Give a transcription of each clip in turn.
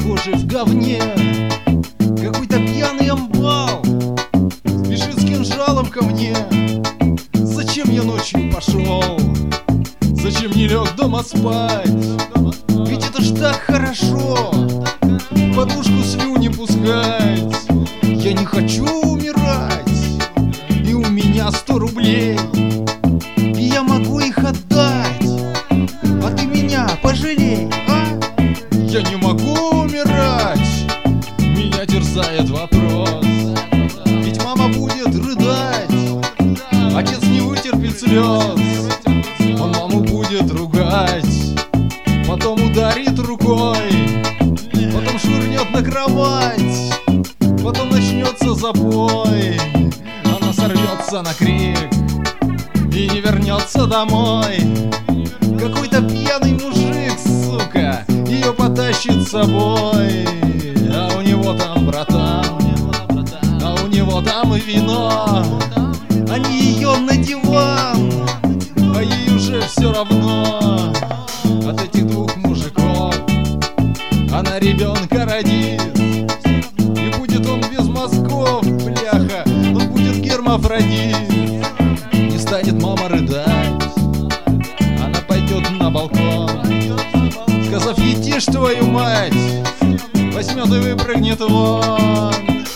похожий в говне. Какой-то пьяный амбал спешит с кинжалом ко мне. Зачем я ночью пошел? Зачем не лег дома спать? Ведь это ж так хорошо, подушку слюни пускать. Я не хочу умирать, и у меня 100 рублей, и я могу их отдать, а ты меня пожалей, а? Я не могу умирать, меня терзает вопрос. Ведь мама будет рыдать, отец не вытерпит слез, он маму будет ругать, потом ударит рукой, потом швырнет на кровать, потом начнется запой. Она сорвется на крик и не вернется домой. Какой-то пьяный мужик, сука, ее потащит с собой. А у него там братан, а у него там и вино. Они ее на диван, а ей уже все равно. От этих двух мужиков она ребенка родит, и будет он без мозгов, бляха, он будет гермафродит. Не станет мама рыдать, она пойдет на балкон, сказав: «Етишь, твою мать!» возьмет и выпрыгнет вон.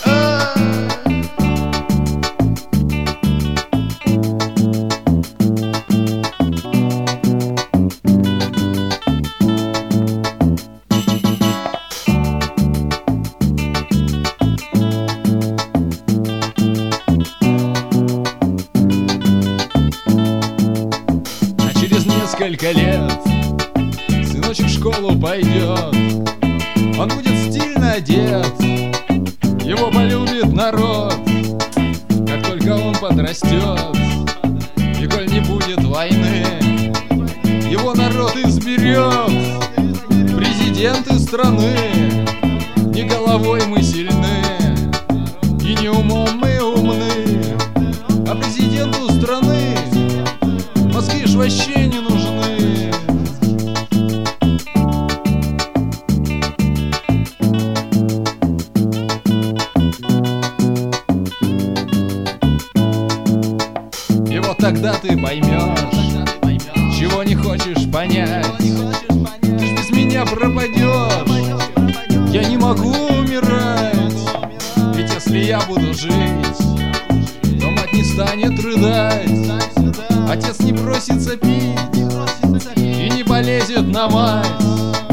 Несколько лет сыночек в школу пойдет, он будет стильно одет, его полюбит народ. Как только он подрастет, и коль не будет войны, его народ изберет президенты страны. Не головой мы сильны, и не умом мы умны, а президенту страны мозги ж вообще не нужны. И вот тогда ты поймешь, чего не хочешь понять. Ты ж без меня пропадешь, я не могу умирать. Ведь если я буду жить, то мать не станет рыдать, отец не бросится пить и не полезет на мать.